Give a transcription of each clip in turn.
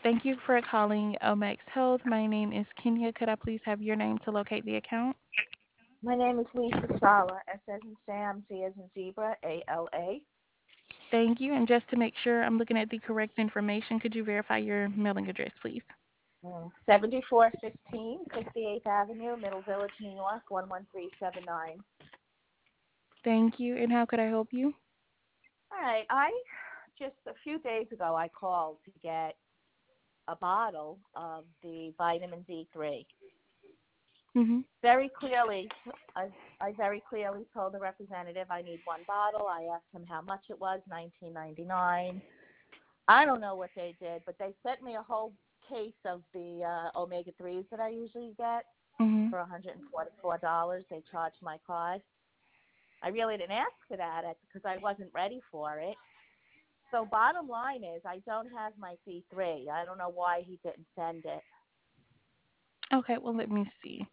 Thank you for calling Omex Health. My name is Kenya. Could I please have your name to locate the account? My name is Lisa Sala, S as in Sam, Z as in Zebra, ALA. Thank you. And just to make sure I'm looking at the correct information, could you verify your mailing address, please? 7415 68th Avenue, Middle Village, New York, 11379. Thank you. And how could I help you? All right, I just a few days ago I called to get a bottle of the vitamin D3. Mm-hmm. Very clearly, I very clearly told the representative I need one bottle. I asked him how much it was, $19.99. I don't know what they did, but they sent me a whole case of the omega 3s that I usually get Mm-hmm. for $144. They charged my card. I really didn't ask for that because I wasn't ready for it. So bottom line is I don't have my D3. I don't know why he didn't send it. Okay, well, let me see.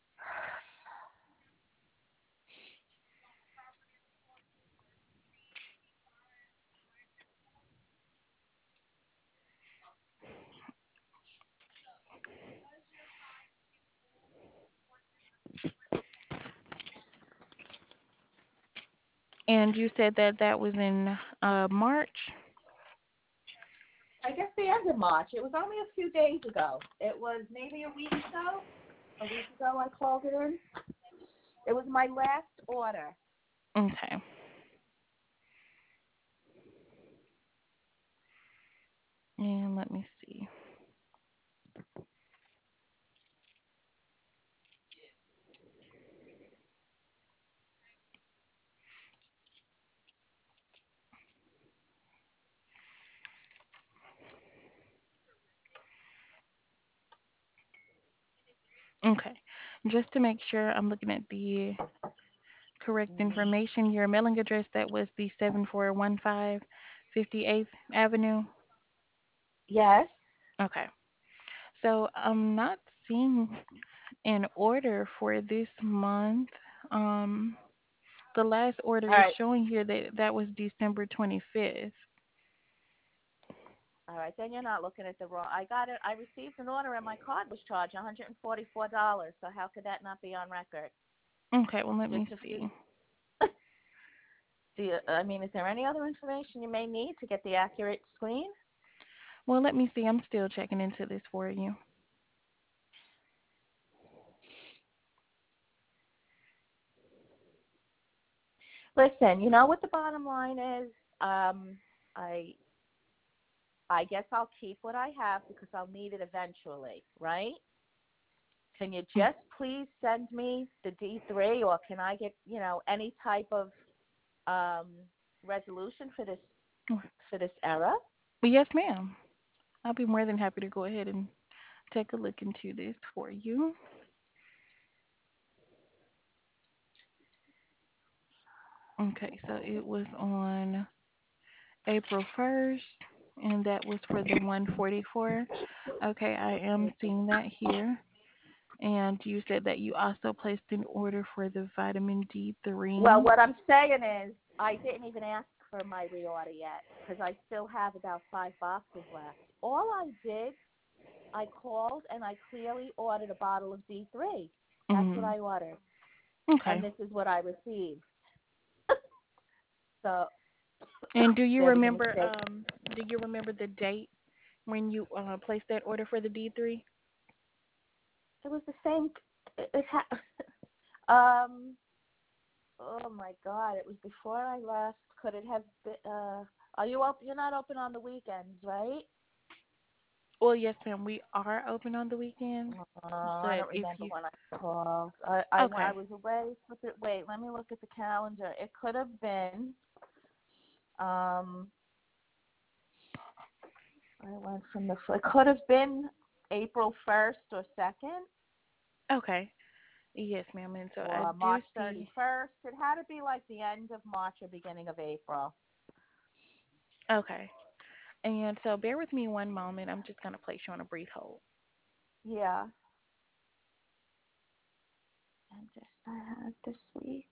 And you said that that was in March? I guess the end of March. It was only a few days ago. It was maybe a week ago. A week ago I called it in. It was my last order. Okay. And let me see. Okay. Just to make sure I'm looking at the correct information, your mailing address, that was the 7415 58th Avenue. Yes. Okay. So I'm not seeing an order for this month. Um, the last order All is right. showing here that that was December 25th. All right. Then you're not looking at the wrong. I got it. I received an order and my card was charged $144. So how could that not be on record? Okay, well, let Just me a few. see. I mean, is there any other information you may need to get the accurate screen? Well, let me see. I'm still checking into this for you. Listen, you know what the bottom line is? Um, I I guess I'll keep what I have because I'll need it eventually, right? Can you just please send me the D3, or can I get any type of um, resolution for this error? Well, yes, ma'am. I'll be more than happy to go ahead and take a look into this for you. Okay, so it was on April 1st, and that was for the 144. Okay, I am seeing that here. And you said that you also placed an order for the vitamin Well, D3. what I'm saying is I didn't even ask for my reorder yet because I still have about 5 boxes left. All I did, I called and I clearly ordered a bottle of D3. That's what Mm. I ordered, Okay. and this is what I received. So And do you there was a remember mistake. the date when you placed that order for the D3? It was the same. um. Oh my God! It was before I left. Could it have been? Are you open? You're not open on the weekends, right? Well, yes, ma'am. We are open on the weekend, I but don't if remember you when I called. I okay, was away. Wait, let me look at the calendar. It could have been. Um, I went from the. It could have been April 1st or 2nd, okay, yes, ma'am. And so I or do March see. 31st. It had to be like the end of March or beginning of April. Okay, and so bear with me one moment. I'm just gonna place you on a brief hold. Yeah. And just I had this week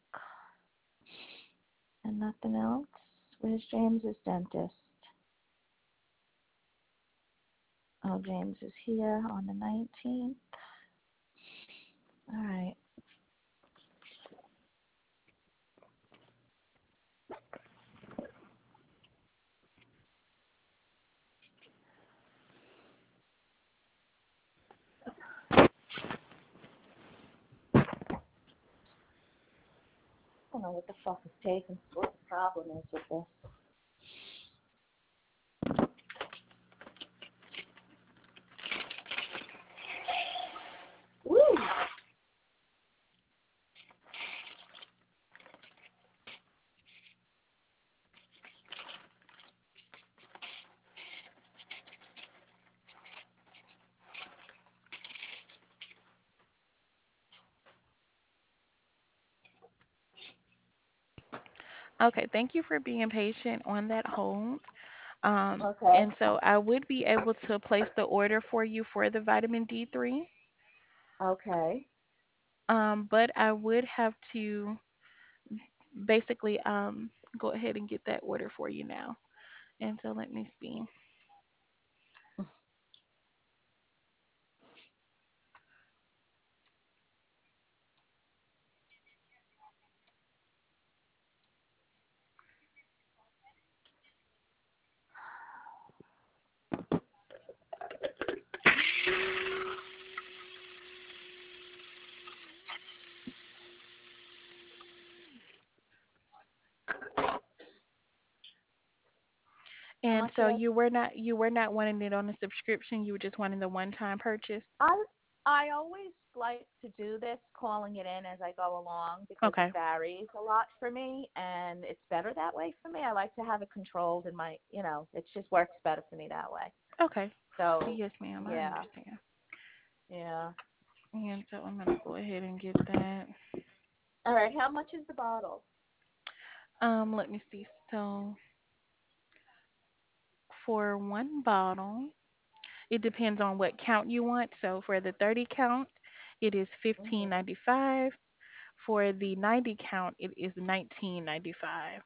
and nothing else. Where's James's dentist? Oh, James is here on the 19th. All right. I don't know what the fuck is taking. What the problem is with this? Woo! Okay, thank you for being patient on that hold. Okay. And so I would be able to place the order for you for the vitamin D3. Okay. But I would have to basically go ahead and get that order for you now. And so let me see. How And much so did you were not wanting it on a subscription, you were just wanting the one-time purchase. I always like to do this, calling it in as I go along because it Okay. varies a lot for me, and it's better that way for me. I like to have it controlled in my, it just works better for me that way. Okay. So, Yes, ma'am, I yeah, understand. yeah. And so I'm gonna go ahead and get that. All right, how much is the bottle? Let me see. So for one bottle, it depends on what count you want. So for the 30 count, it is Hmm. 15.95. For the 90 count, it is 19.95.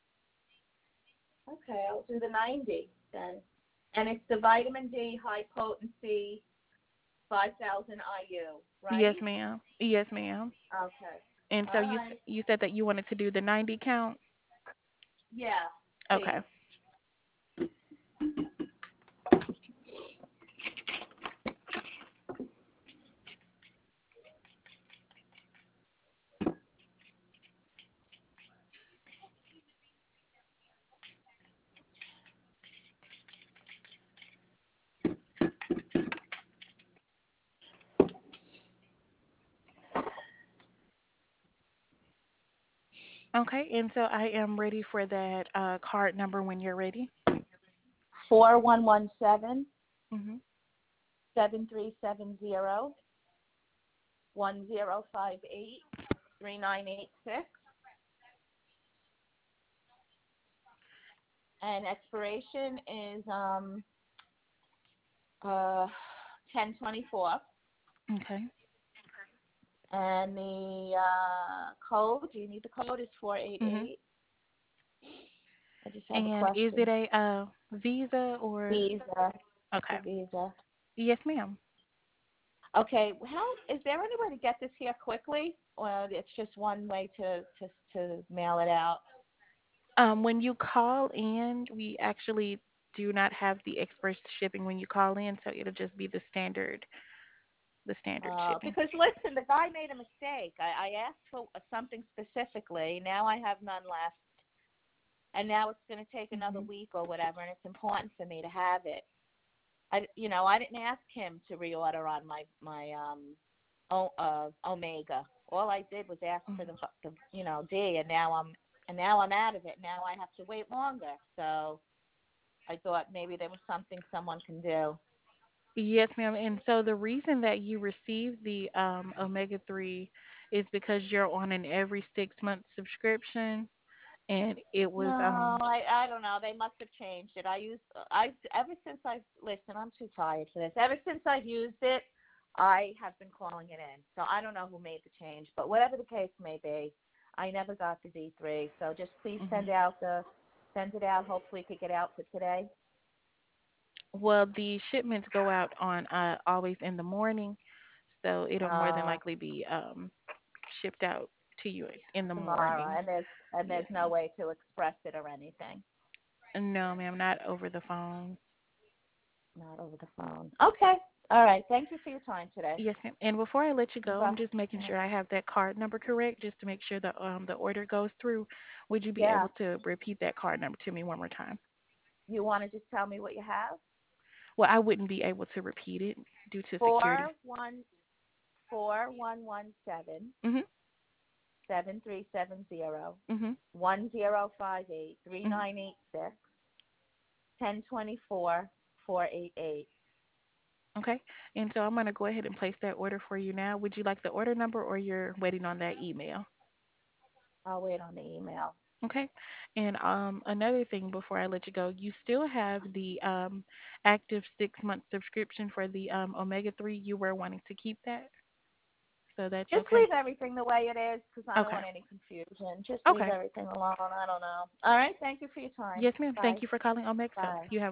Okay, I'll do the 90 then. And it's the vitamin D high potency 5,000 IU, Yes, right? ma'am. Yes, ma'am. Okay. And so All right. you said that you wanted to do the 90 count. Yeah, Okay. please. Okay. And so I am ready for that card number when you're ready. 4117 Mhm. 7370 1058 3986, and expiration is 1024, Okay. and the code, do you need the code, is Mhm. 488. I just have a And is it question. a Visa or? Visa. It's a Okay. Visa. Yes, ma'am. Okay, how is there any way to get this here quickly, or it's just one way to mail it out? When you call in, we actually do not have the express shipping when you call in, so it'll just be the standard shipping. Because listen, the guy made a mistake. I asked for something specifically. Now I have none left, and now it's going to take another Mhm. week or whatever. And it's important for me to have it. I didn't ask him to reorder on my Omega. All I did was ask for Mhm. the D, and now I'm out of it. Now I have to wait longer. So I thought maybe there was something someone can do. Yes, ma'am. And so the reason that you received the omega 3 is because you're on an every 6 month subscription, and it No, was I don't know. They must have changed it. I ever since I've listen. I'm too tired for this. Ever since I've used it, I have been calling it in. So I don't know who made the change, but whatever the case may be, I never got the D3. So just please mhm. send it out. Hopefully, it could get out for today. Well, the shipments go out on always in the morning, so it'll more than Uh, likely be shipped out to you in the Tomorrow, morning. and Yes, there's no ma'am. way to express it or anything. No, ma'am, not over the phone. Not over the phone. Okay. All right. Thank you for your time today. Yes, ma'am. And before I let you go, Bye. I'm just making sure I have that card number correct, just to make sure the order goes through. Would you be Yeah. able to repeat that card number to me one more time? You want to just tell me what you have? Well, I wouldn't be able to repeat it due to security. 414117 Mhm. 7370 Mhm. 1058 three Mhm. nine eight six 1024 488. Okay. And so I'm gonna go ahead and place that order for you now. Would you like the order number, or you're waiting on that email? I'll wait on the email. Okay. And another thing before I let you go, you still have the active 6 month subscription for the omega 3. You were wanting to keep that, so that's Just okay. leave everything the way it is because I don't Okay. want any confusion. Just leave Okay. everything alone. I don't know. All right. Thank you for your time. Yes, ma'am. Bye. Thank you for calling Omexa. Bye. You have